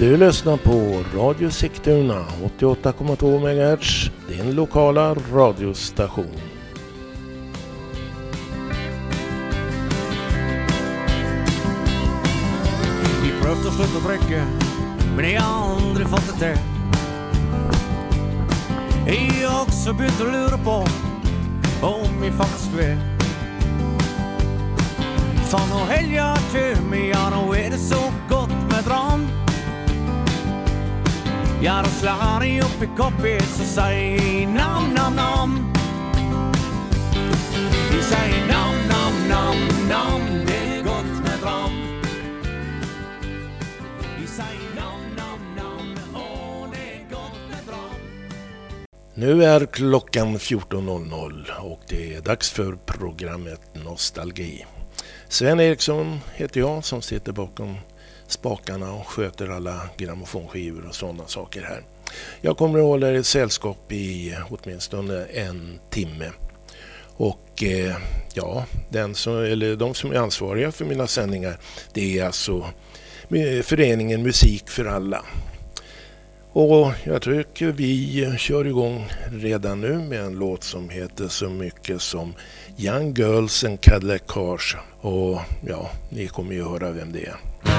Du lyssnar på Radio Sigtuna 88,2 MHz, din lokala radiostation. Vi prøvde å slutte å drikke, men jeg har aldri fått det til. Jeg har også begynt å lure på om jeg faktisk vil. For når helga kommer, ja, nå er det så godt med dram. Ja, da slår jeg opp i koppet, så sier jeg nam, nam, nam. Jeg sier nam, nam, nam, nam, det er godt med dram. Jeg sier nam, nam, nam, det är gott med dram. Nu är klockan 14.00 och det är dags för programmet Nostalgi. Sven Eriksson heter jag som sitter bakom spakarna och sköter alla grammofonskivor och sådana saker här. Jag kommer att hålla ett sällskap i åtminstone en timme. Och ja, de som är ansvariga för mina sändningar, det är alltså föreningen Musik för alla. Och jag tycker vi kör igång redan nu med en låt som heter så mycket som Young Girls and Cadillac Cars. Och ja, ni kommer ju höra vem det är.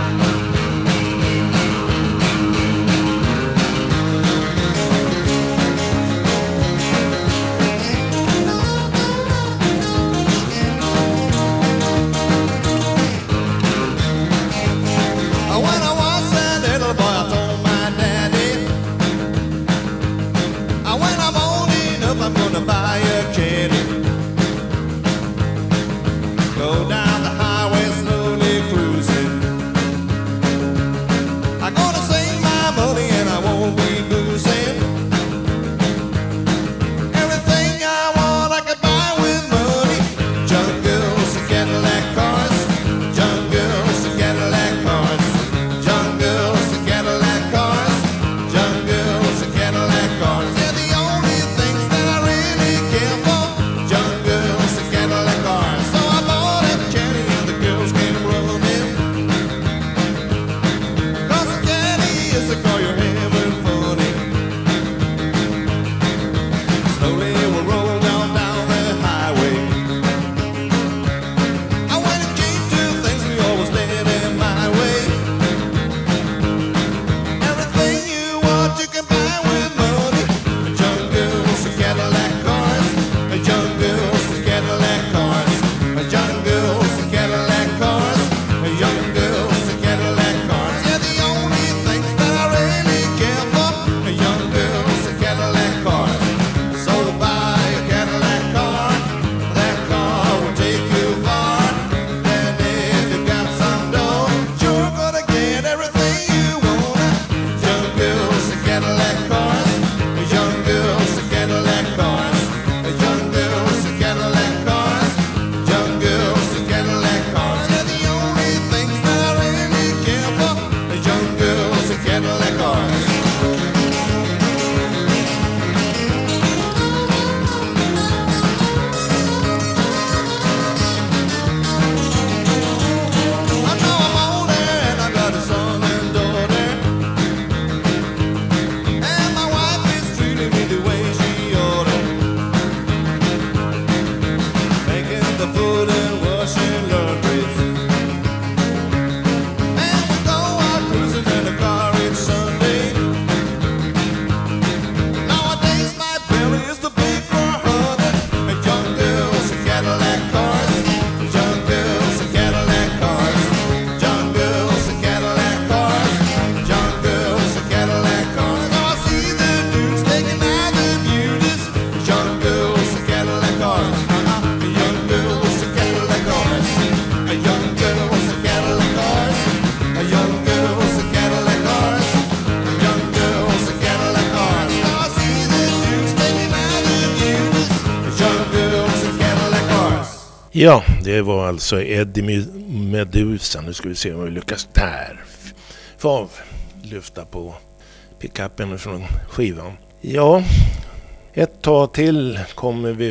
Ja, det var alltså Eddie Meduza. Nu ska vi se om vi lyckas där. Får lyfta på pickupen från skivan. Ja, ett tag till kommer vi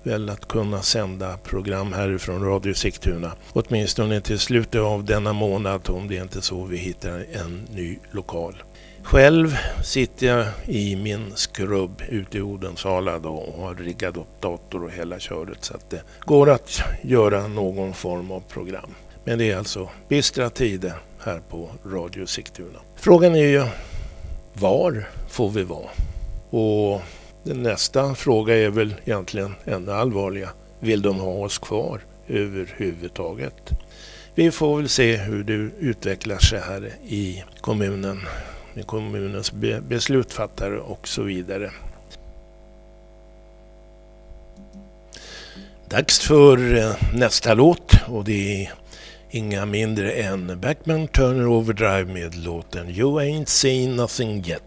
väl att kunna sända program härifrån Radio Sigtuna. Åtminstone till slutet av denna månad, om det är inte så vi hittar en ny lokal. Själv sitter jag i min skrubb ute i Odensala då och har riggat upp dator och hela köret så att det går att göra någon form av program. Men det är alltså bistra tider här på Radio Sigtuna. Frågan är ju, var får vi vara? Och den nästa fråga är väl egentligen ännu allvarliga. Vill de ha oss kvar överhuvudtaget? Vi får väl se hur det utvecklar sig här i kommunen. Med kommunens beslutfattare och så vidare. Dags för nästa låt och det är inga mindre än Bachman Turner Overdrive med låten You Ain't Seen Nothing Yet.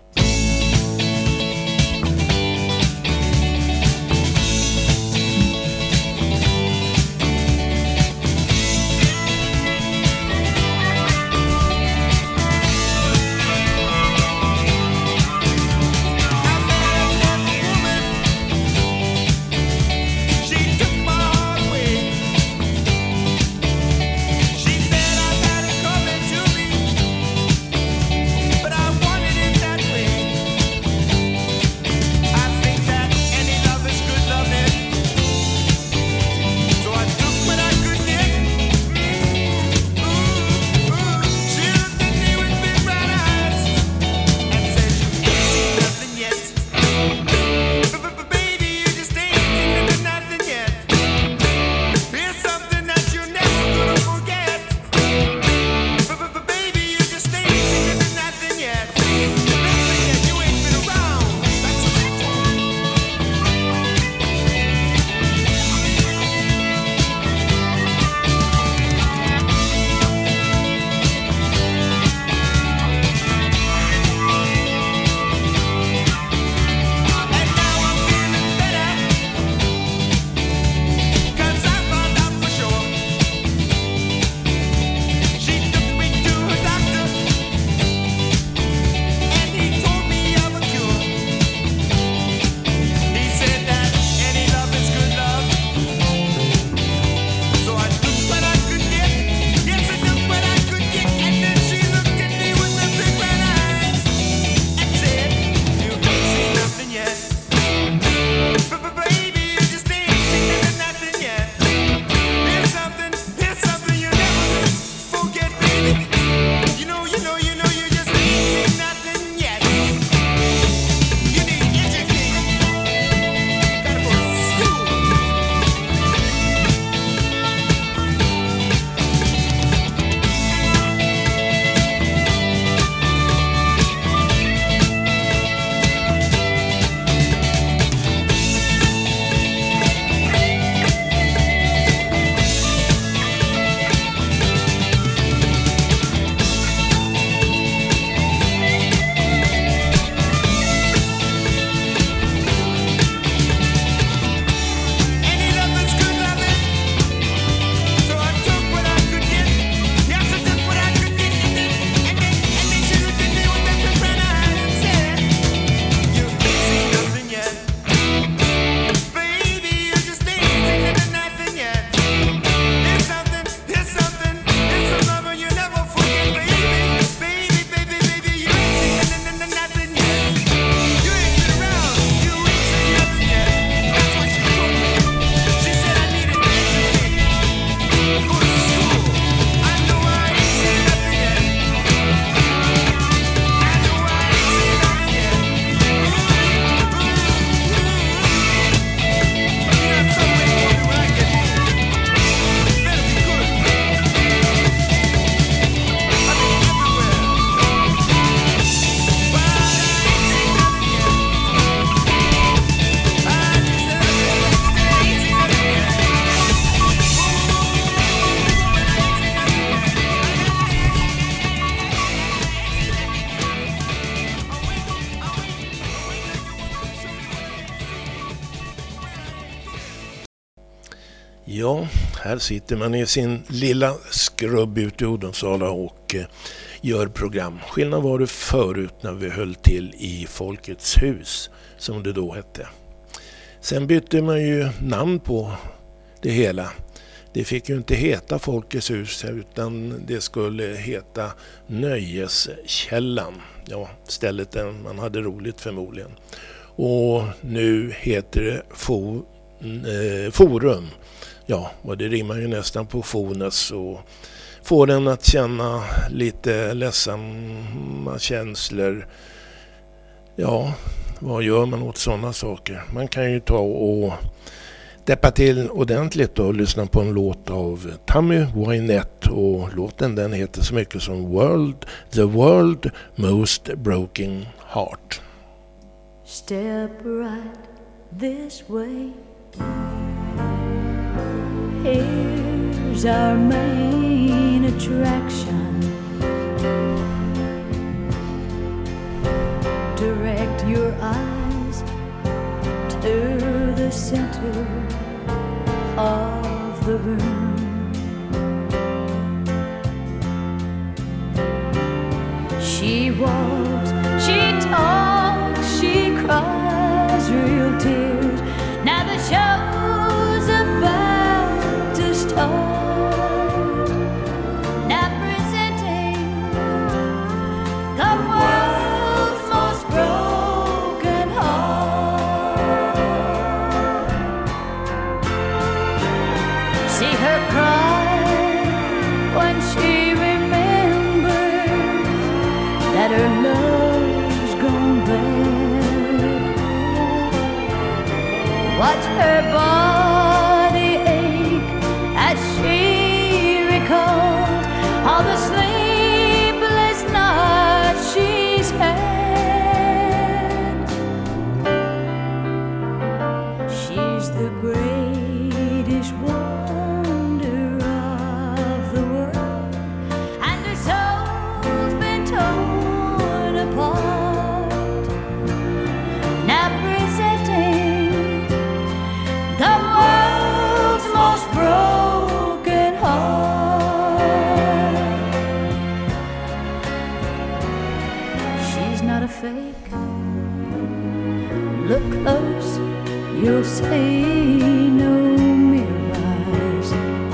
Ja, här sitter man i sin lilla skrubb ute i Odensala och gör program. Skillnad var det förut när vi höll till i Folkets hus, som det då hette. Sen bytte man ju namn på det hela. Det fick ju inte heta Folkets hus utan det skulle heta Nöjeskällan. Ja, stället där man hade roligt förmodligen. Och nu heter det Forum. Ja, och det rimmar ju nästan på Fonus och får den att känna lite ledsamma känslor. Ja, vad gör man åt sådana saker? Man kan ju ta och deppa till ordentligt och lyssna på en låt av Tammy Wynette, och låten den heter så mycket som The World Most Broken Heart. Step right this way. Here's our main attraction. Direct your eyes to the center of the room. She walks, she talks, she cries real tears. Now the show's about to start. Now presenting the world's most broken heart. See her cry when she remembers that her love's gone bad. Watch her body ache as she recalls all the sleepless nights she's had. She's the greatest wonder of the world, and her soul's been torn apart. Now presenting the world's most broken heart. She's not a fake. Look close, you'll see no mirrors,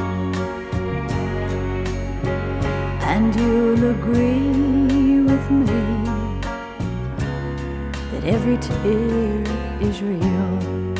and you'll agree with me that every tear is real.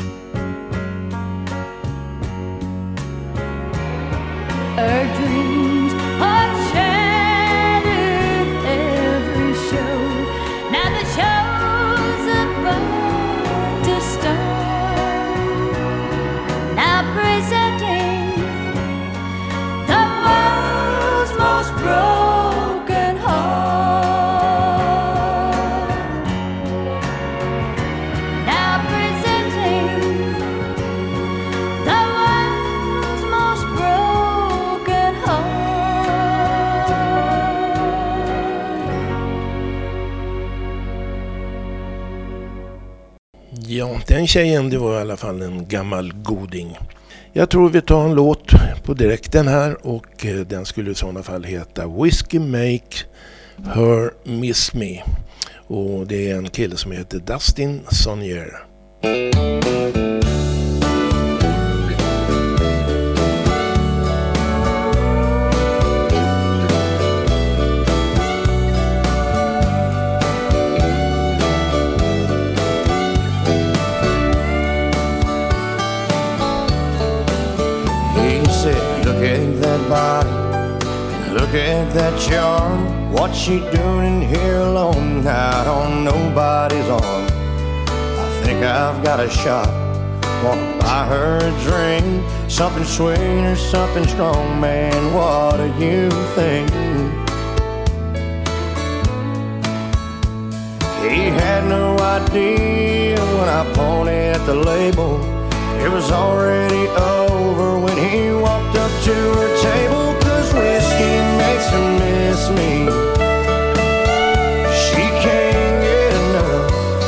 Her dreams are shattered every show. Now the show's about to start. Now presenting the world's most broken heart. Now presenting the world's most broken heart. Ja, den tjejen, det var i alla fall en gammal goding. Jag tror vi tar en låt på direkten här, och den skulle i sådana fall heta Whiskey Make Her Miss Me. Och det är en kille som heter Dustin Sonnier. He said, look at that body, look at that charm. What's she doing in here alone, out on nobody's arm? I think I've got a shot, wanna buy her a drink, something sweet or something strong, man, what do you think? He had no idea when I pointed at the label. It was already over when he walked up to her table. 'Cause whiskey makes her miss me. She can't get enough.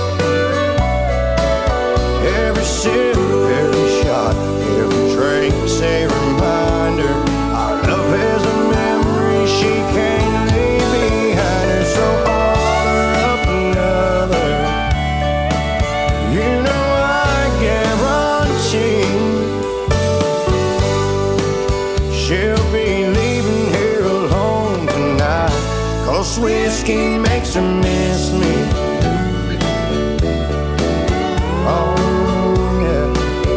Every sip, every shot, every drink's a reminder. Our love is a memory she can't leave behind her. So order up another. You know I can't run whiskey makes her miss me. Oh, yeah.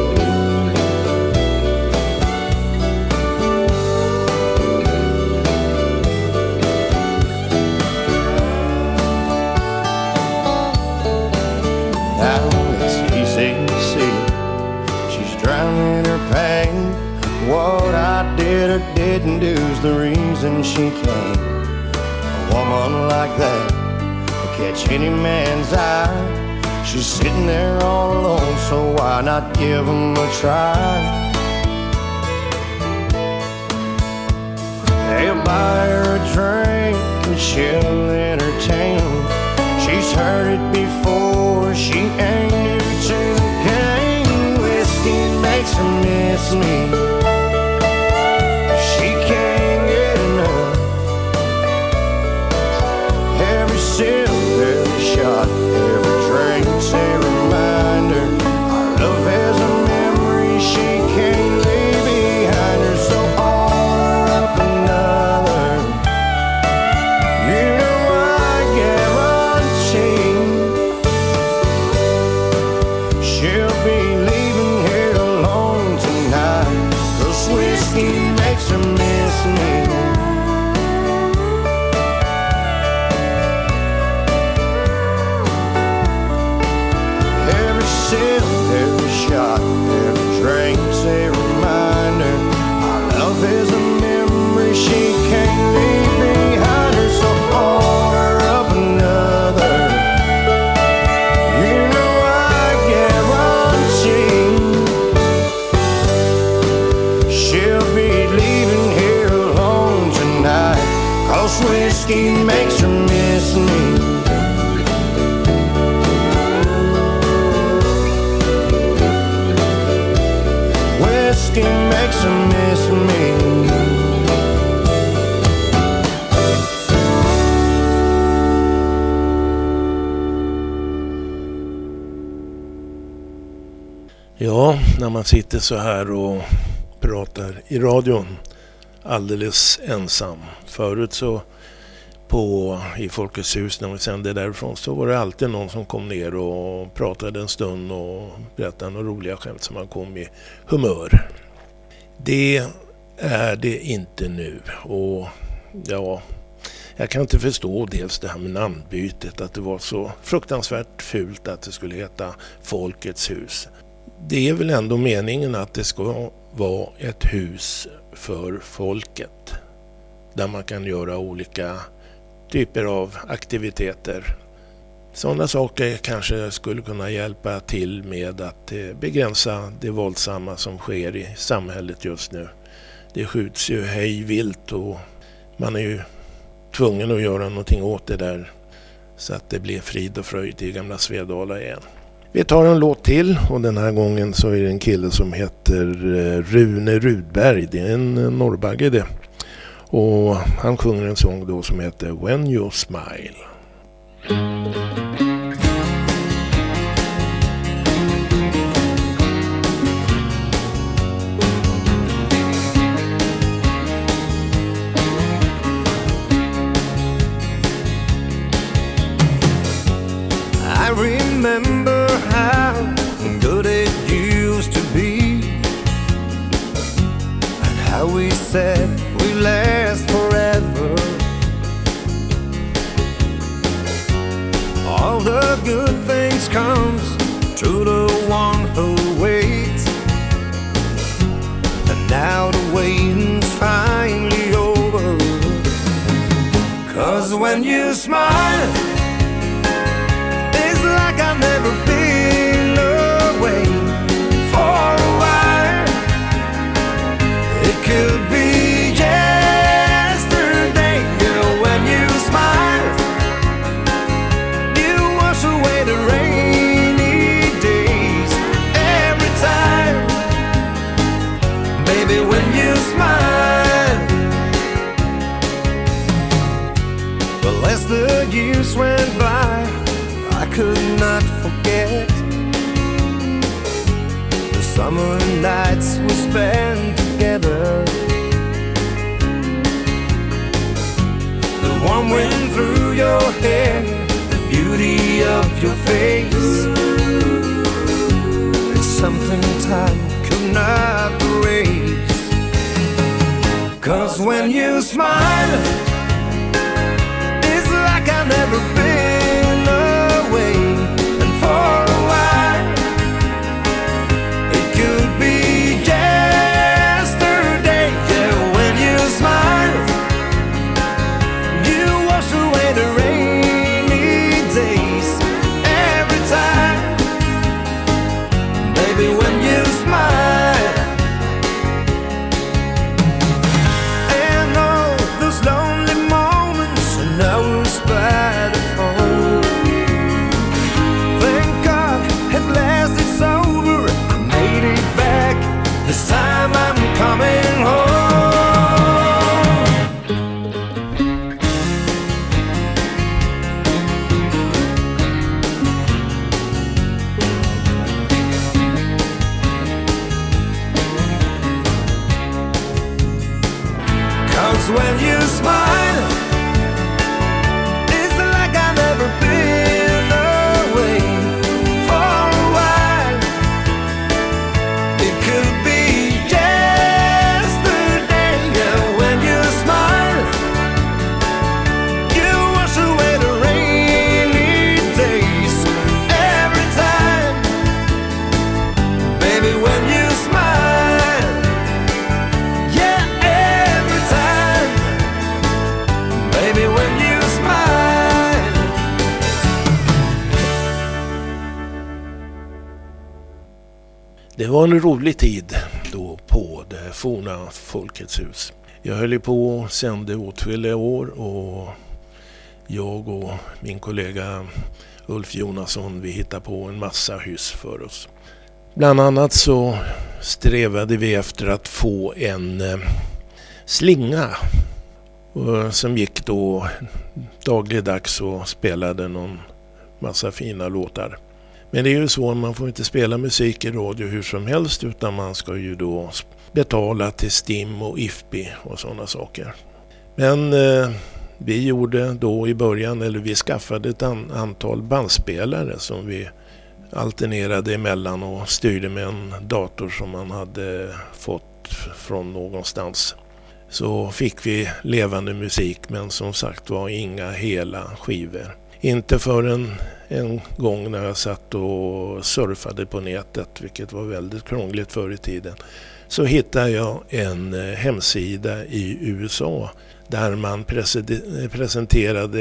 Now it's easy to see she's drowning her pain. What I did or didn't do's the reason she came. A woman like that will catch any man's eye. She's sitting there all alone, so why not give them a try? They'll buy her a drink and she'll entertain them. She's heard it before, she ain't new to the game. Whiskey makes her miss me. She can't get enough. Every sip, every shot, every drink's a reminder. Our love has a memory she can't leave behind her. So order up another. You know I guarantee she'll be leaving here alone tonight. 'Cause whiskey makes her miss me. Every sip, every shot, every drink's a reminder. Our love is a memory she can't leave behind her. So order up another. You know I guarantee she'll be leaving here alone tonight. 'Cause whiskey makes her miss me. Whiskey makes her miss me. Ja, när man sitter så här och pratar i radion alldeles ensam. Förut så i Folkets hus när vi sände därifrån så var det alltid någon som kom ner och pratade en stund och berättade några roliga skämt som man kom i humör. Det är det inte nu, och ja, jag kan inte förstå dels det här med namnbytet, att det var så fruktansvärt fult att det skulle heta Folkets hus. Det är väl ändå meningen att det ska vara ett hus för folket där man kan göra olika typer av aktiviteter. Sådana saker kanske skulle kunna hjälpa till med att begränsa det våldsamma som sker i samhället just nu. Det skjuts ju hej vilt och man är ju tvungen att göra någonting åt det där så att det blir frid och fröjd i gamla Svedala igen. Vi tar en låt till, och den här gången så är det en kille som heter Rune Rudberg. Det är en norrbagge det. Och han sjunger en sång då som heter When You Smile. I remember how good it used to be, and how we said we last forever. All the good things comes to the one who waits, and now the waiting's finally over. 'Cause when you smile, it's like I've never been away for a while. It could be yesterday, girl, when you smile, you wash away the rainy days every time. Baby, when you smile. Well, as the years went by, I could not forget the summer nights we spent together, the warm wind through your hair, the beauty of your face. It's something time could not erase. 'Cause when you smile, it's like I've never been away. And for a while, it could be yesterday. Yeah, when you smile, you wash away the rainy days. Every time, baby, when you smile. And all those lonely moments and hours by the phone. Thank God at last it's over. I made it back. This time I'm coming home. 'Cause when you smile, it's like I've never been away. For a while, it could be yesterday. Yeah, when you smile, you wash away the rainy days. Every time, baby, when you smile. Yeah, every time, baby, when you smile. Det var en rolig tid då på det forna Folkets hus. Jag höll ju på och sände åtskilliga år och jag och min kollega Ulf Jonasson, vi hittade på en massa hyss för oss. Bland annat så strävade vi efter att få en slinga som gick då dagligdags och spelade någon massa fina låtar. Men det är ju så, man får inte spela musik i radio hur som helst, utan man ska ju då betala till STIM och IFPI och sådana saker. Men vi gjorde då i början, eller vi skaffade ett antal bandspelare som vi alternerade emellan och styrde med en dator som man hade fått från någonstans. Så fick vi levande musik, men som sagt var inga hela skivor. Inte förrän en gång när jag satt och surfade på nätet, vilket var väldigt krångligt förr i tiden, så hittade jag en hemsida i USA där man presenterade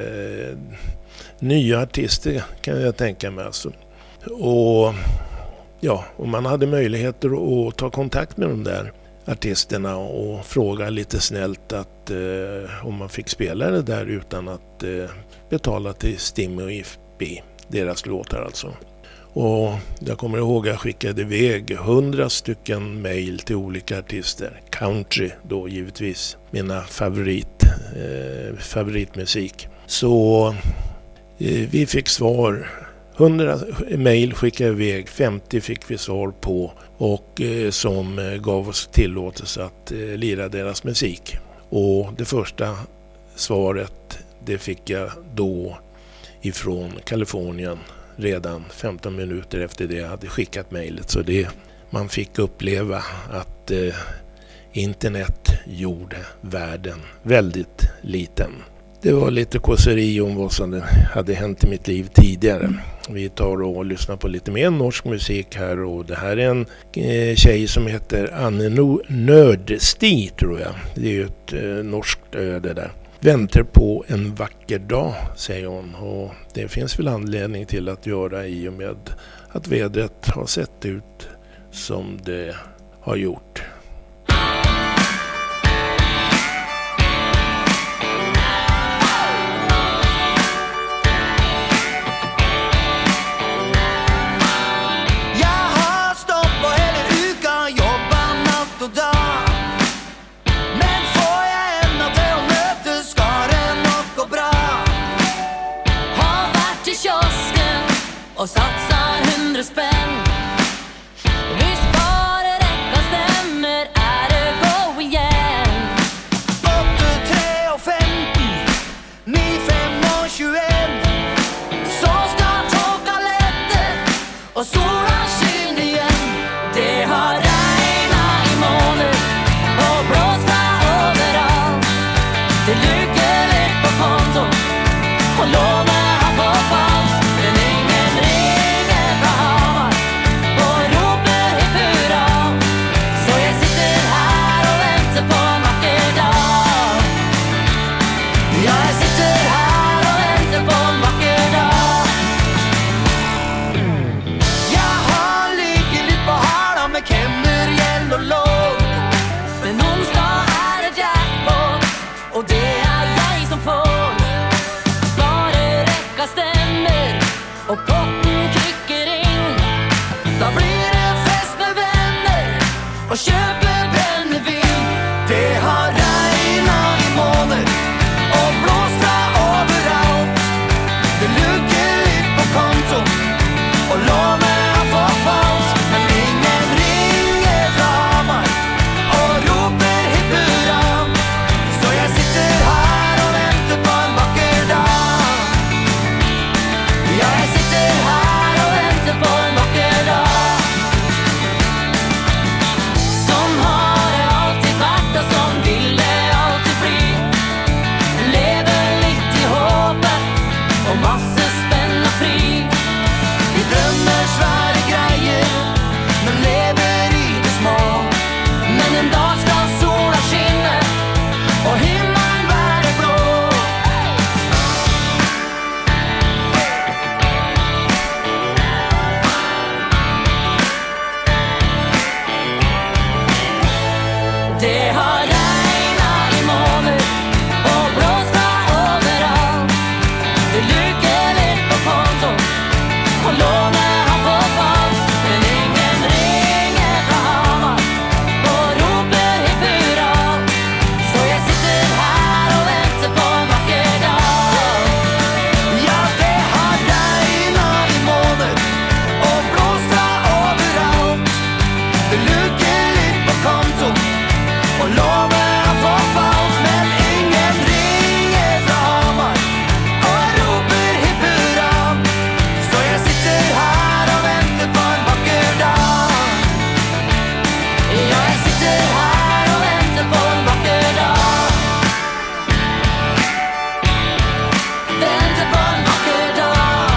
nya artister, kan jag tänka mig. Alltså. Och man hade möjligheter att ta kontakt med de där artisterna och fråga lite snällt att om man fick spela det där utan att betala till STIM och IFPI, deras låtar alltså. Och jag kommer ihåg att jag skickade iväg 100 stycken mejl till olika artister. Country då givetvis, mina favoritmusik. Så vi fick svar. 100 mejl skickade iväg, 50 fick vi svar på och som gav oss tillåtelse att lira deras musik. Och det första svaret, det fick jag då ifrån Kalifornien redan 15 minuter efter det jag hade skickat mejlet. Så man fick uppleva att internet gjorde världen väldigt liten. Det var lite kåseri om vad som hade hänt i mitt liv tidigare. Vi tar och lyssnar på lite mer norsk musik här, och det här är en tjej som heter Anne Nördsti, tror jag. Det är ju ett norskt öde där. Väntar på en vacker dag, säger hon, och det finns väl anledning till att göra i och med att vädret har sett ut som det har gjort. Och satsar 100 spänn. Visst bara räcka stämmer, är det go igen. 8, 3 och 50, 9, 5 och köper brännvin. Det har regnat i månader och blåst överallt. Det ligger lite på konto och lovar att få falskt. Men ingen ringer framar och roper hipp hurra. Så jag sitter här och väntar på en vacker dag. Ja, jag sitter här och väntar på en vacker dag. Som har det alltid varit och som vill det alltid bli. Lever lite i hoppet och massor spänna fri. Vi drömmer svära grejer men lever i det små. Men en dag ska sola skinna och himlen vara blå. Det har regnat i månader och blåst överallt. Det ligger lite på konto och lovar han på falskt. Men ingen ringer från Hamar och roper hipp hurra. Så jag sitter här och väntar på en vacker dag. Ja, det har regnat i månader och blåst överallt. Det ligger lite på konto och lovar att få falskt. Men ingen ringer från Hamar och roper hipp hurra. Så jag sitter här och väntar på en vacker dag. Ja, jag sitter här och väntar på en vacker dag. Väntar på en vacker dag.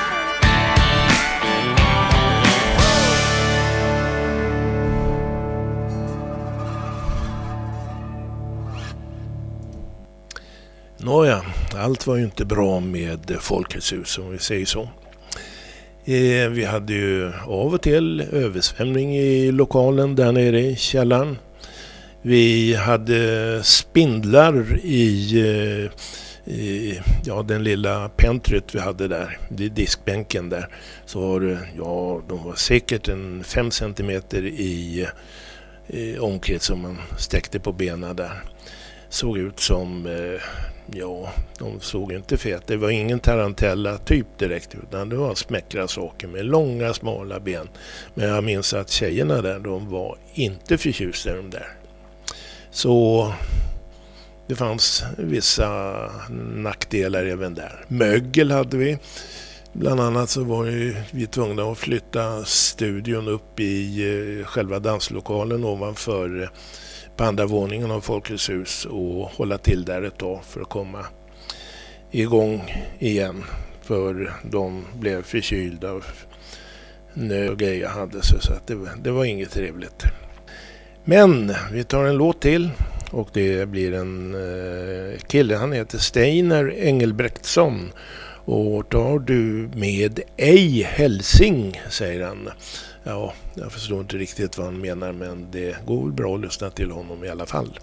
Nåja, allt var ju inte bra med Folkets hus om vi säger så. Vi hade ju av och till översvämning i lokalen där nere i källaren. Vi hade spindlar i den lilla pentryt vi hade där, vid diskbänken där. Så var det, de var säkert en 5 centimeter i omkrets som man stäckte på benen där. Såg ut som, de såg inte fet. Det var ingen tarantella typ direkt, utan det var smäckra saker med långa smala ben. Men jag minns att tjejerna där, de var inte förtjusta i de där. Så det fanns vissa nackdelar även där. Mögel hade vi. Bland annat så var vi tvungna att flytta studion upp i själva danslokalen ovanför på andra våningen av Folkets hus och hålla till där ett tag för att komma igång igen. För de blev förkylda av nöd och grejer hade så att det var inget trevligt. Men vi tar en låt till och det blir en kille, han heter Steiner Engelbrektsson. Och tar du med ej hälsing, säger han. Ja, jag förstår inte riktigt vad han menar, men det går väl bra att lyssna till honom i alla fall.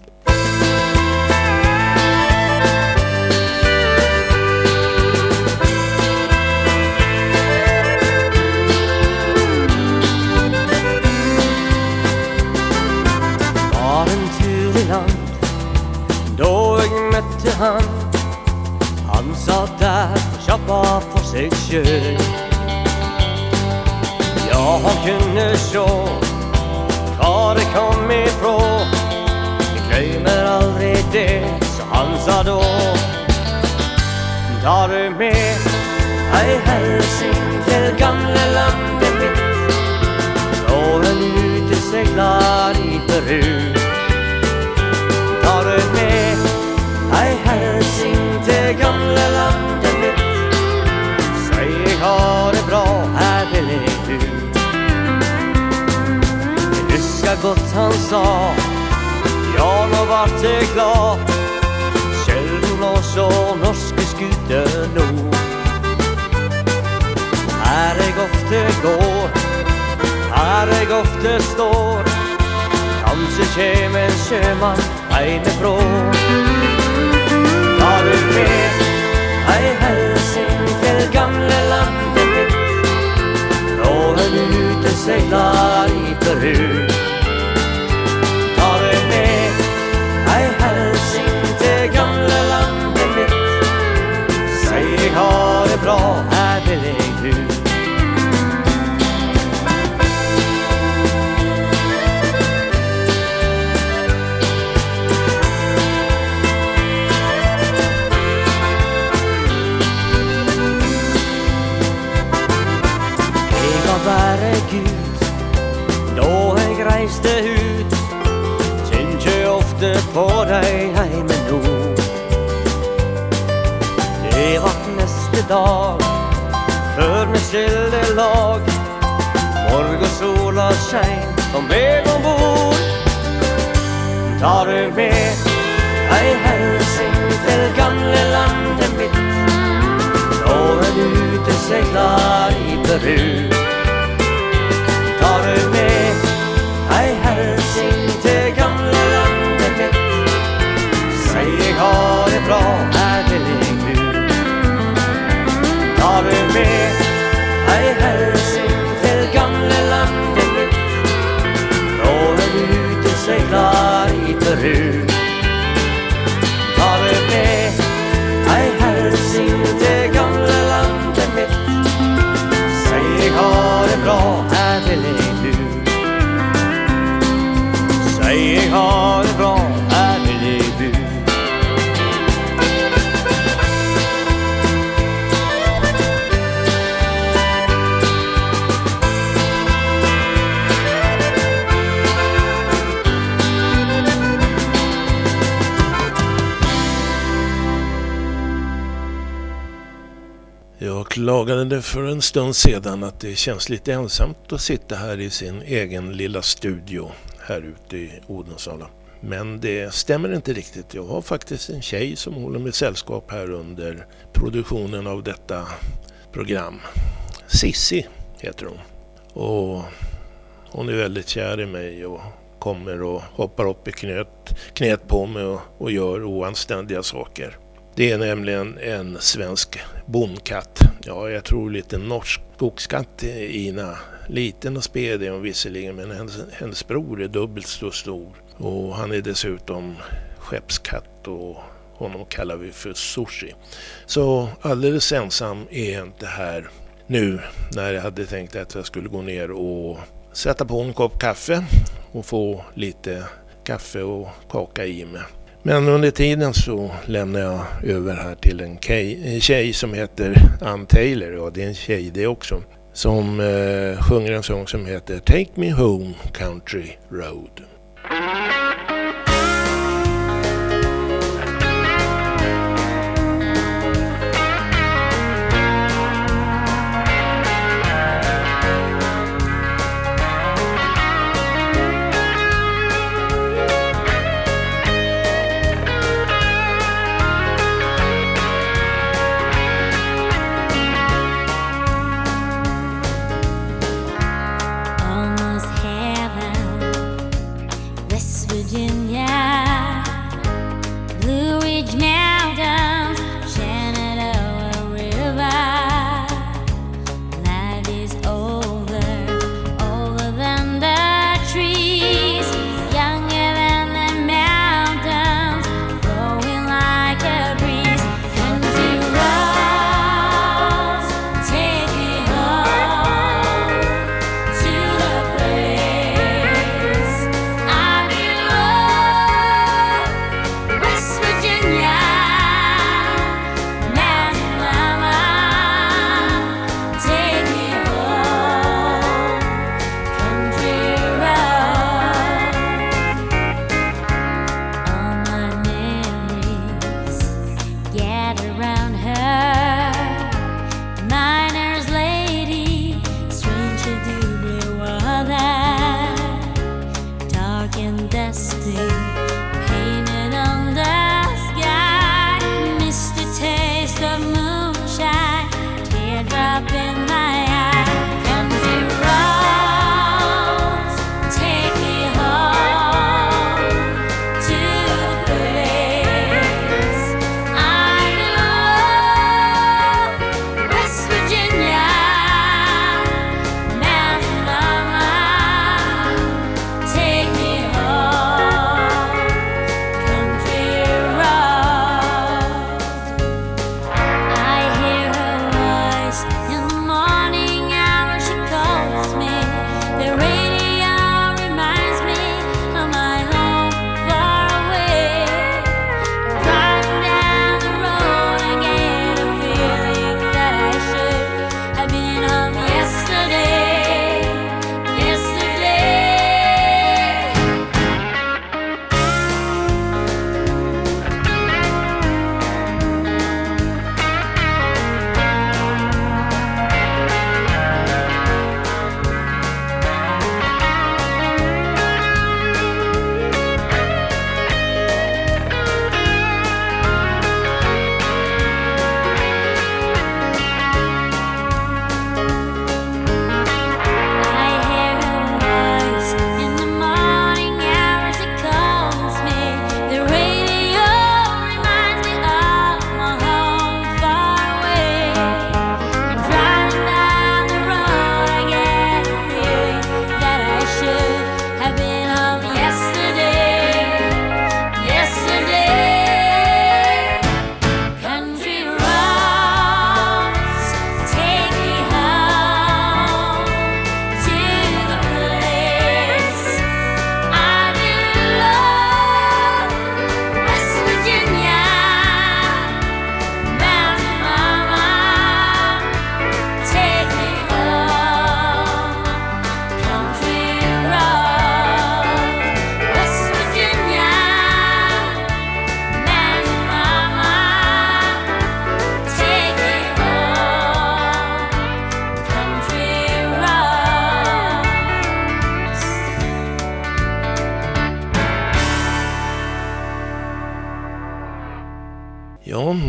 Var en tur i land då jag mötte han. Han satt där och tjappade för sig själv. Ja, han kunde så var det kom ifrån. Jag glömmer aldrig det, så han sa då. Tar du med ej hälsing till gamla landet mitt, då en ute seglar i Peru. Tar du med ej hälsing till gamla landet mitt, säg jag har det bra, här vill jag du. Jag huskar gott han sa, jag nog vart det glad. Kjellden och så norske skuter nog. Här jag ofta går, här jag ofta står. Kanske käm en sjöman hemifrån. Tar du med ej hälsing till gamla landet mitt, då en ute seglar i Peru. bra är väl ej du. Være Gud, da jeg reiste ut, tenkte jeg ofte på deg hjemme nå. Det var neste dag, før vi skilte lag. Morgensola skein, og meg ombord. Tar du med ei hilsen til gamle landet mitt, da er du ute seglar i Peru. Tar du med ei hilsen til gamle landet mitt, sier jeg har det bra, er vel jeg du. Tar du med ei hilsen til gamle landet mitt, da er du ute seglar i Peru. Tar du med ei hilsen til gamle landet mitt, sier jeg har det bra, er vel jeg du. Sier jeg har det bra, er vel jeg du. Jag klagade för en stund sedan att det känns lite ensamt att sitta här i sin egen lilla studio här ute i Odensala. Men det stämmer inte riktigt. Jag har faktiskt en tjej som håller med sällskap här under produktionen av detta program. Sissi heter hon. Och hon är väldigt kär i mig och kommer och hoppar upp i knät på mig och gör oanständiga saker. Det är nämligen en svensk bondkatt. Ja, jag tror lite norsk skogskatt Ina. Liten och sped är hon visserligen, men hennes bror är dubbelt så stor. Och han är dessutom skeppskatt och honom kallar vi för Sushi. Så alldeles ensam är jag inte här nu när jag hade tänkt att jag skulle gå ner och sätta på en kopp kaffe och få lite kaffe och kaka i mig. Men under tiden så lämnar jag över här till en tjej som heter Ann Taylor. Ja, det är en tjej det också. Som sjunger en sång som heter Take Me Home Country Road.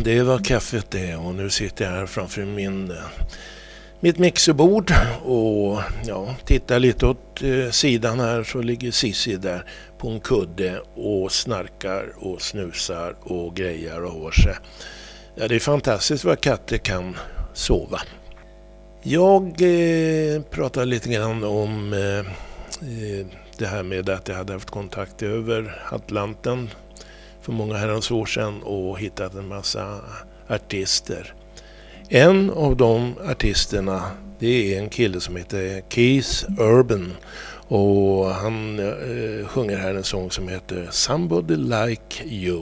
det var kaffet det, och nu sitter jag här framför mitt mixerbord och tittar lite åt sidan här, så ligger Sissi där på en kudde och snarkar och snusar och grejar och har sig. Ja, det är fantastiskt vad katter kan sova. Jag pratade lite grann om det här med att jag hade haft kontakt över Atlanten för många herrans år sedan och hittat en massa artister. En av de artisterna, det är en kille som heter Keith Urban, och han sjunger här en sång som heter Somebody Like You.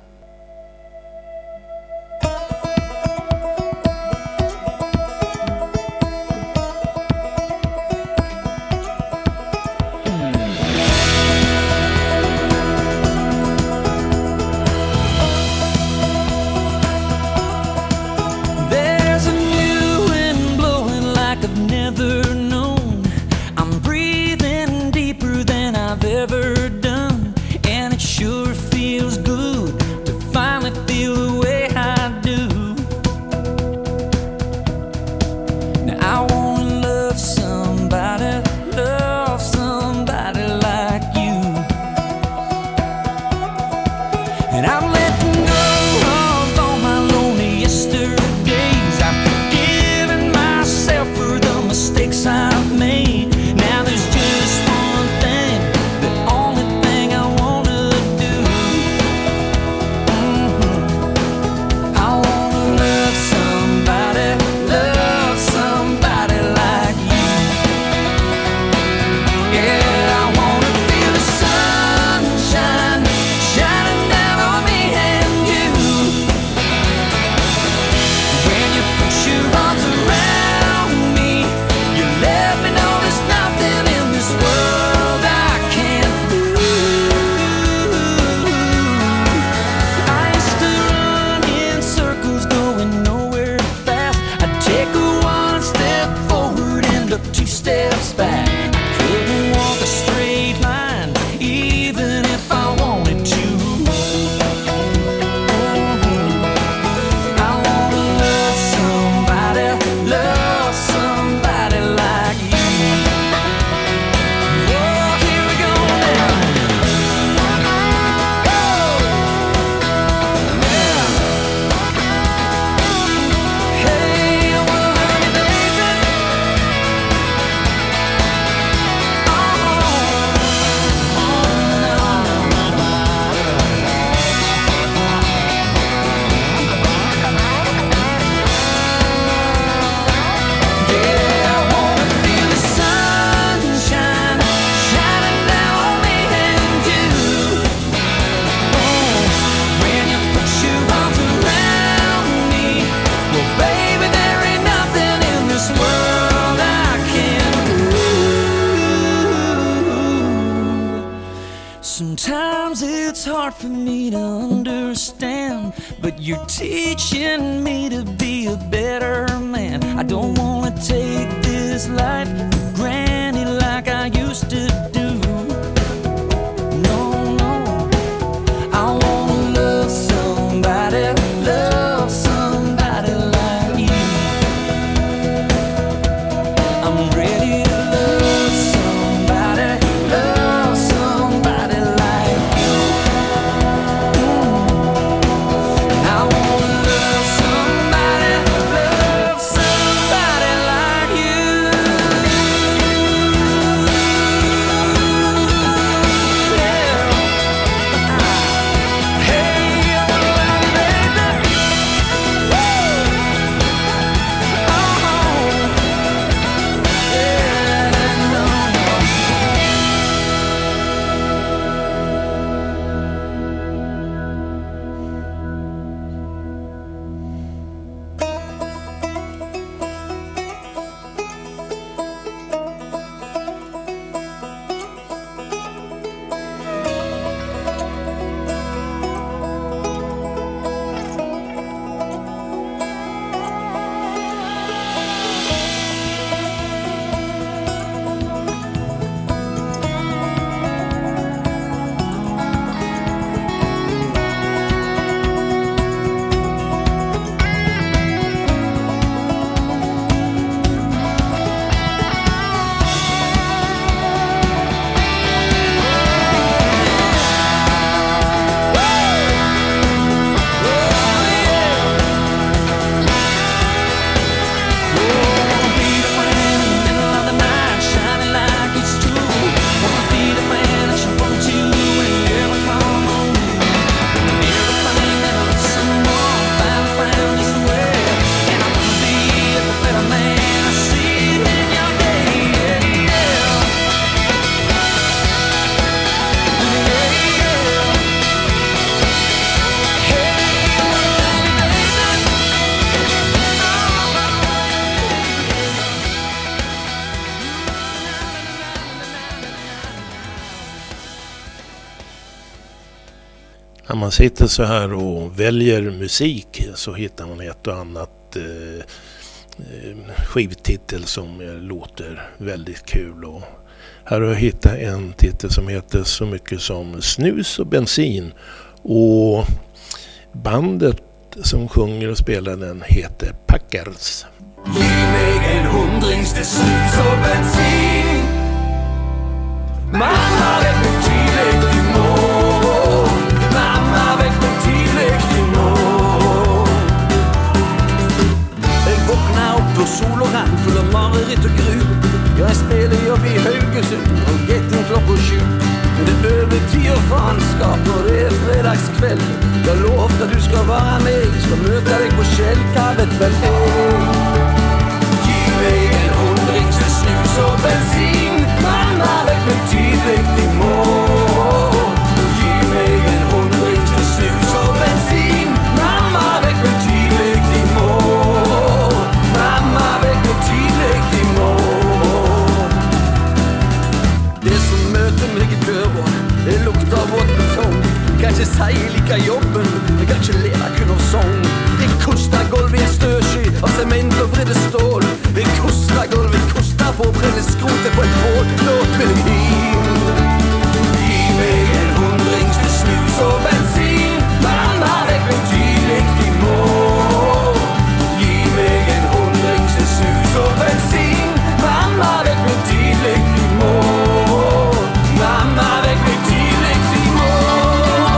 Sometimes it's hard for me to understand, but you're teaching me to be a better man. I don't wanna take this life for granted like I used to do. No, no, I wanna love somebody like you. I'm ready to love somebody like you. I wanna love somebody När man sitter så här och väljer musik så hittar man ett och annat skivtitel som låter väldigt kul. Och här har jag hittat en titel som heter så mycket som Snus och bensin. Och bandet som sjunger och spelar den heter Packers. Ge mig en hundrings till snus och bensin. Mamma väck mig tillräckligt i mål. Mamma väck mig tillräckligt i mål. Jag vaknar upp då sol och regn full av mareritt och gru. Jag är speljobb i Haugesund och getting klockan 7. Men det är över 10 fanskap och det är fredagskväll. Jag lovade att du ska vara med, ska möta dig på källkavet väl ej. Ge mig en hundrings till snus och bensin. Mamma väck mig tillräckligt i mål. Ge mig en hundrings till snus och bensin. Mamma väck mig tillräckligt i mål. Mamma väck mig tillräckligt i mål. Det som möter mig i dörren, det luktar vårt betong. Kanske säger lika jobben, men kanske leva kun av sång. Det kostar golv i en störsky av cement och vredde stål. Det kostar golv, det kostar på bränne skrotet på ett bål. Låt mig in. Ge mig en hundrings till snus och bensin. Mamma väck mig tillräckligt i mål. Ge mig en hundrings till snus och bensin. Mamma väck mig tillräckligt i mål. Mamma väck mig tillräckligt i mål.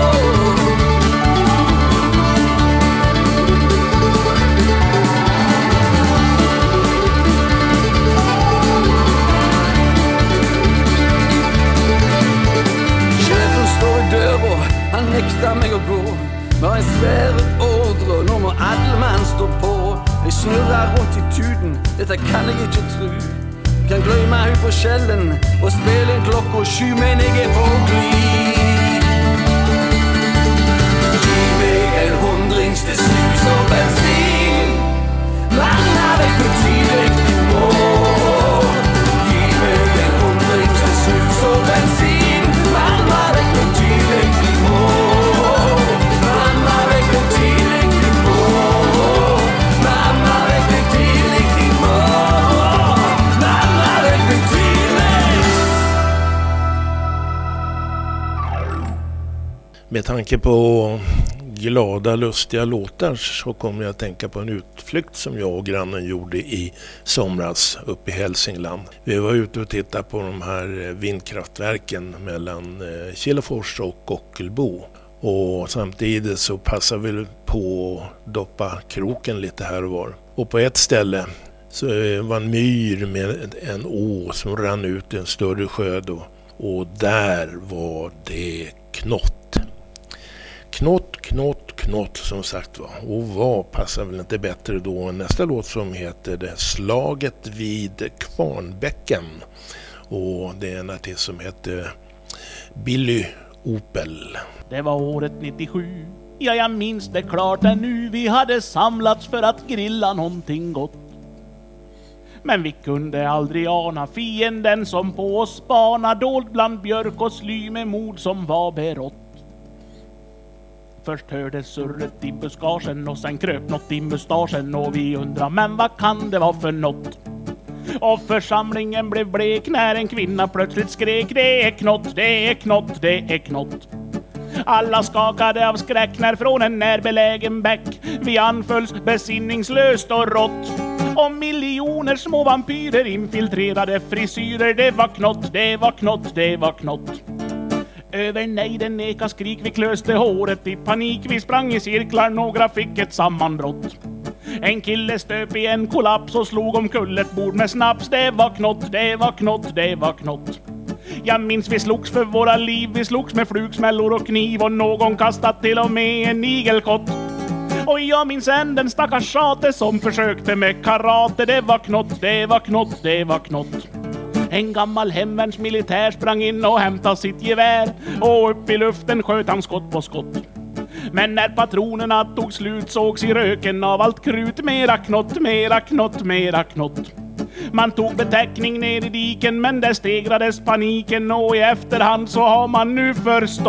Han nektar meg å gå. Når en svære ordre, nå må alle mann stå på. Jeg snurrer rundt i tuden, dette kan jeg ikke tro. Kan gløyme ut på skjellen og spille en klokka 7, men jeg er på glid. Gi meg en hundrings til snus og bensin. Mamma vekk med tillräckligt i mål. Gi meg en hundrings til snus og bensin. Mamma vekk med tillräckligt i mål. Mamma vekk med tillräckligt i mål. Mamma vekk med tillräckligt i mål. Mamma vekk med tillräckligt. Med tanke på glada, lustiga låtar så kommer jag att tänka på en utflykt som jag och grannen gjorde i somras uppe i Hälsingland. Vi var ute och tittade på de här vindkraftverken mellan Kilafors och Ockelbo. Och samtidigt så passade vi på att doppa kroken lite här och var. Och på ett ställe så var en myr med en å som rann ut i en större sjö då. Och där var det knott. Knott, knott, knott som sagt var. Och vad passar väl inte bättre då än nästa låt som heter Det slaget vid Kvarnbäcken. Och det är en artist som heter Billy Opel. Det var året 97. Ja, jag minns det klart ännu. Vi hade samlats för att grilla någonting gott. Men vi kunde aldrig ana fienden som på oss spana, dold bland björk och sly med mod som var berått. Först hördes surret i buskagen och sen kröp något i mustaschen och vi undrar, men vad kan det vara för något? Och församlingen blev blek när en kvinna plötsligt skrek, det är knott, det är knott, det är knott. Alla skakade av skräck när från en närbelägen bäck vi anfölls besinningslöst och rått. Och miljoner små vampyrer infiltrerade frisyrer, det var knott, det var knott, det var knott. Över nejden eka skrik, vi klöste håret i panik. Vi sprang i cirklar, några fick ett sammanbrott. En kille stöp i en kollaps och slog omkull ett bord med snaps. Det var knott, det var knott, det var knott. Jag minns vi slogs för våra liv. Vi slogs med flugsmällor och kniv och någon kastat till och med en igelkott. Och jag minns än den stackars tjate som försökte med karate. Det var knott, det var knott, det var knott. En gammal hemvärns militär sprang in och hämtade sitt gevär och upp i luften sköt han skott på skott. Men när patronerna tog slut sågs i röken av allt krut. Mera knott, mera knott, mera knott. Man tog betäckning ner i diken men där stegrades paniken och i efterhand så har man nu förstått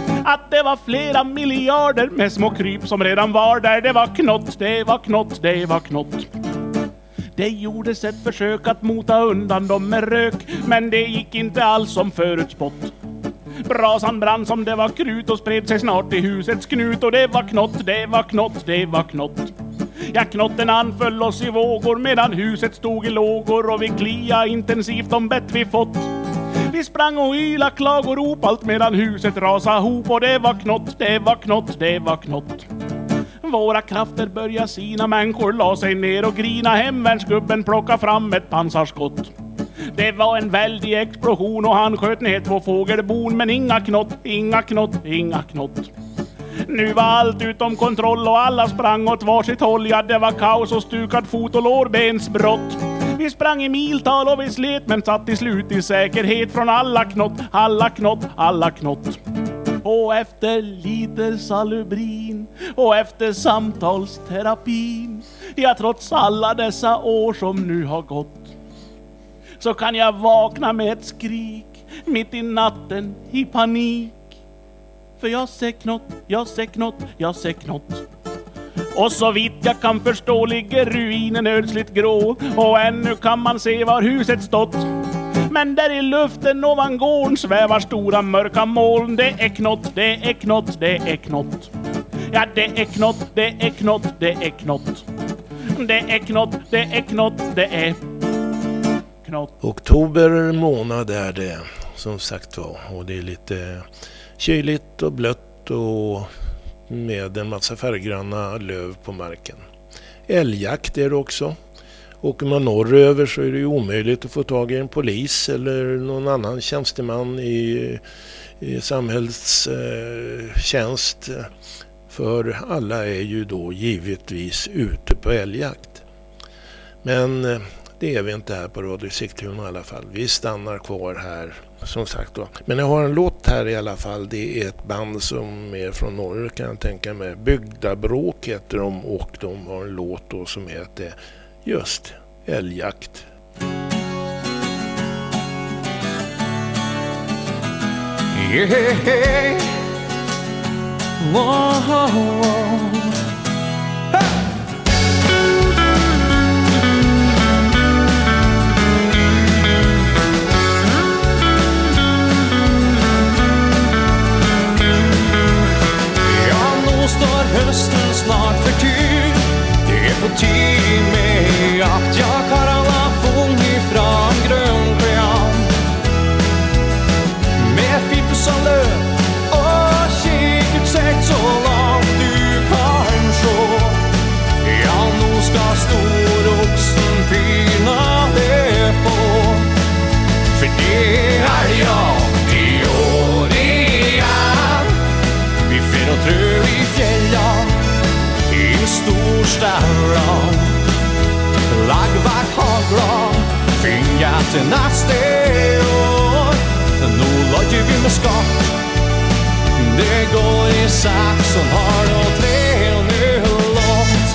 Att det var flera miljarder med små kryp som redan var där. Det var knott, det var knott, det var knott. Det gjordes ett försök att mota undan dem med rök, men det gick inte alls som förutspått. Brasan brann som det var krut och spred sig snart i husets knut. Och det var knott, det var knott, det var knott. Ja, knotten anföll oss i vågor medan huset stod i lågor. Och vi klia intensivt om bett vi fått. Vi sprang och yla klagorop allt medan huset rasade ihop. Och det var knott, det var knott, det var knott. Våra krafter började sina, människor la sig ner och grina. Hemvärnsgubben plocka fram ett pansarskott. Det var en väldig explosion och han sköt ner 2 fågelbon. Men inga knott, inga knott, inga knott. Nu var allt utom kontroll och alla sprang åt varsitt håll. Ja, det var kaos och stukad fot och lårbensbrott. Vi sprang i miltal och vi slet men satt till slut i säkerhet från alla knott, alla knott, alla knott. Och efter liter Salubrin och efter samtalsterapin, ja, trots alla dessa år som nu har gått, så kan jag vakna med ett skrik mitt i natten i panik. För jag ser knott, jag ser knott, jag ser knott. Och så vitt jag kan förstå ligger ruinen ödsligt grå, och ännu kan man se var huset stått. Men där i luften ovan gården svävar stora mörka moln. Det är knott, det är knott, det är knott. Ja, det är knott, det är knott, det är knott. Det är knott, det är knott, det är knott. Oktober månad är det, som sagt var. Och det är lite kyligt och blött och med en massa färggranna löv på marken. Älgjakt är det också. Åker man norröver så är det ju omöjligt att få tag i en polis eller någon annan tjänsteman i samhällstjänst. För alla är ju då givetvis ute på älgjakt. Men det är vi inte här på Radio Sigtuna i alla fall. Vi stannar kvar här som sagt då. Men jag har en låt här i alla fall. Det är ett band som är från norr kan jag tänka mig. Bygdabråk heter de och de har en låt då som heter just älgjakt. Yeah. Whoa. Står hösten snart för tur. Det är på tid med jakt. Jag har alla fång ifrån grönkläan med fippus och löv och kikutsikt så långt du kan sjå. Ja, nu ska storoxen pina det på. För det är jag i år igen. Vi får och trö i fjällan i storstaden. Laggvart haglar fingat till nästa år. Nu låter vi med skott. Det går i saxon har och 3-0 långt.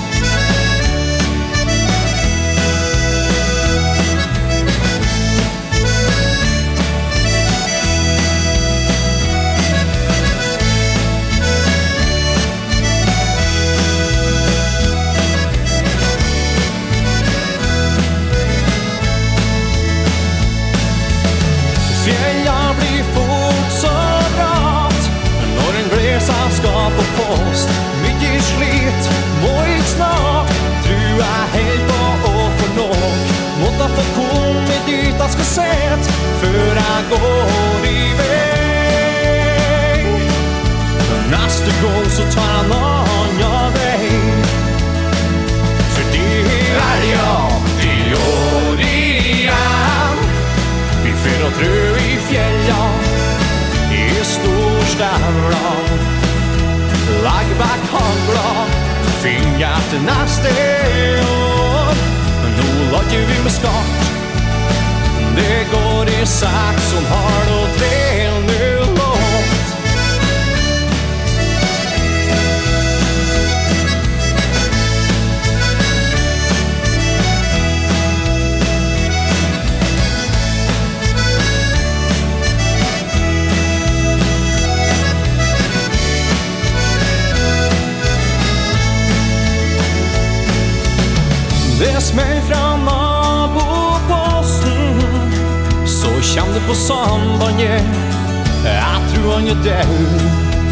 Fjällar blir fort så rat när en glesa ska på post. Mycket slit, mojt snart. Trua helt på och för nog. Måtta få kommit dit jag ska sett för jag går iväg. Nästa gång så tar han an jag dig. För det är jag i år igen. Vi får och trö i fjällan i storstaden. Laggvart haglar fingat nästa år. Nu låter vi med skott. Det går i saxon har och 3-0 långt. fra naboposten, så kjem det på sambandet, jeg tror han er død.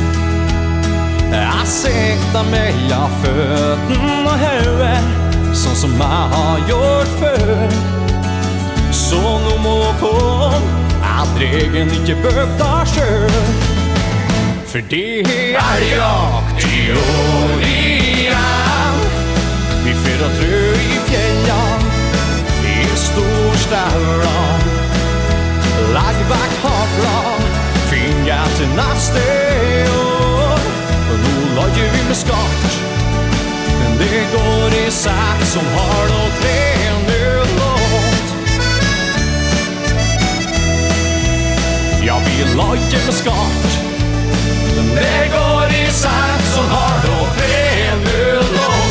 Jeg sikta meg av føtten og høyet, sånn som jeg har gjort før. Så nå må kom, jeg dregen ikke bøkta sjøl. For det er elgjakt i år igjen. Vi fyrer trø i fjellene, i storstauene. Legg vekk hagla, finn jeg til neste år. Og nå lager vi med skatt, men det går i seg som har noe 3-0-låt. Ja, vi lager med skatt, men det går i seg som har noe 3-0-låt.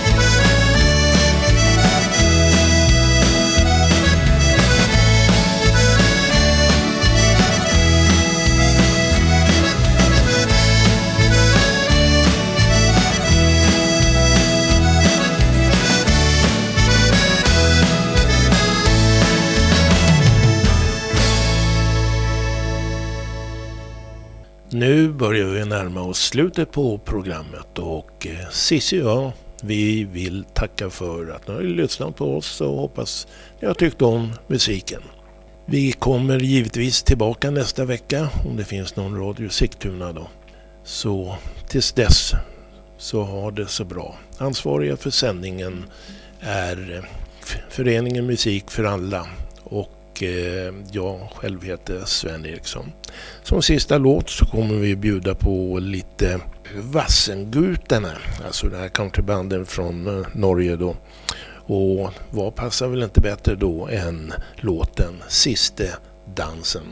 Nu börjar vi närma oss slutet på programmet och Cissi och jag, vi vill tacka för att ni har lyssnat på oss och hoppas ni har tyckt om musiken. Vi kommer givetvis tillbaka nästa vecka om det finns någon radio Sigtuna då. Så tills dess så har det så bra. Ansvariga för sändningen är Föreningen Musik för alla och jag själv heter Sven Eriksson. Som sista låt så kommer vi bjuda på lite Vassengutarna, alltså det här countrybanden från Norge då. Och vad passar väl inte bättre då än låten Siste dansen.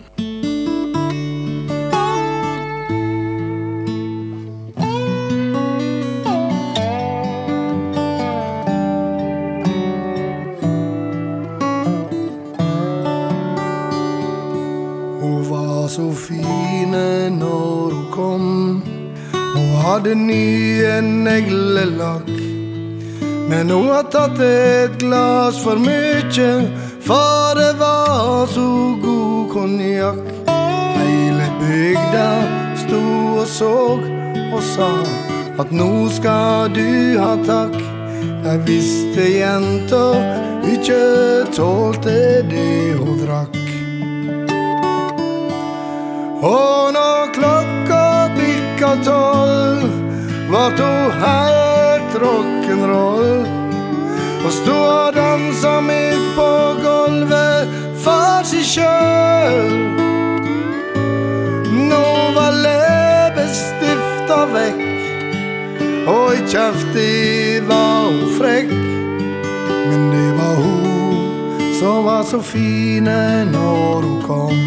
Så fine når hun kom, hun hadde ny en neglelakk. Men hun har tatt et glas for mye, for det var så god konjakk. Hele bygda sto og så og sa at nå skal du ha takk. Jeg visste jenta ikke tålte det hun drakk. Og når klokka bikka 12, var to helt rock'n'roll. Og stod og dansa midt på gulvet for seg sjøl. Nå var leppestifta vekk, og i kjefti var hun frekk. Men det var hun som var så fine når hun kom.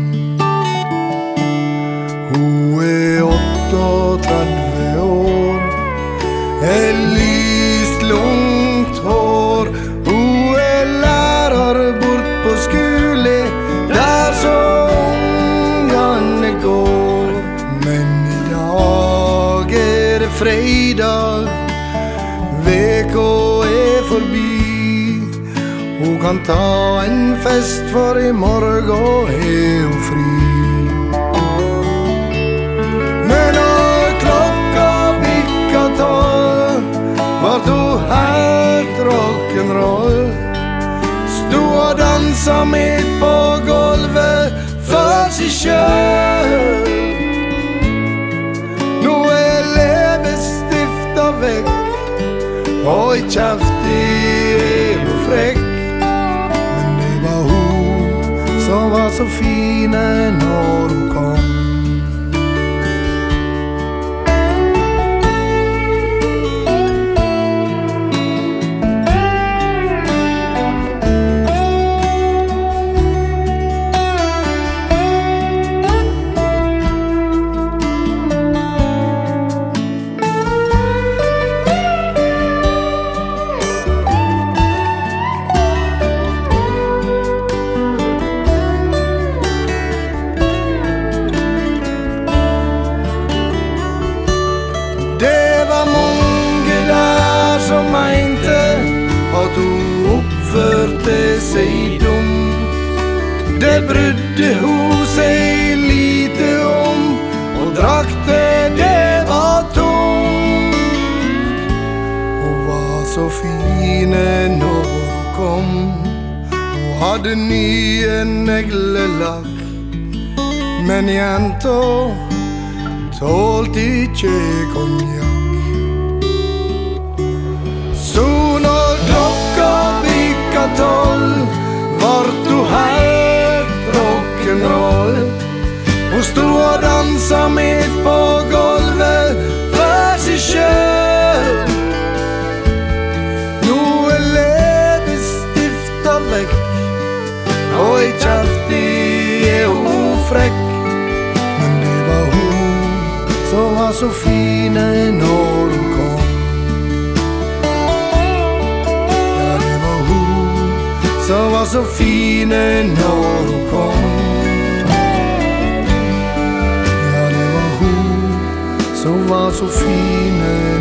Hun er 38 år, er lyst langt hår. Hun er lærer bort på skole, der så ungene går. Men i dag er det fredag, veka er forbi. Hun kan ta en fest, for i morgen er hun fri. Var to helt rock'n'roll, stod og dansa midt på gulvet for seg sjøl. Nå er leppestifta vekk, og i kjefti er hun frekk. Men det var hun som var så fine når hun kom. sig dumt. Det brydde hon sig lite om, och drakten det var tom. Hon var så fin när hon kom, och hade ny en neglelack. Men jenta tålt ikke konjakk. Så når klokka bikka 12, vart du helt rock'n'roll. Hon stod og dansa midt på golvet for seg sjøl. Nå leppestifta vekk, og i kjefti hun frekk. Men det var hun som var så fine når hun kom. Ja, det var hun som var så fine når hun kom. Ja, det var hun som var så fine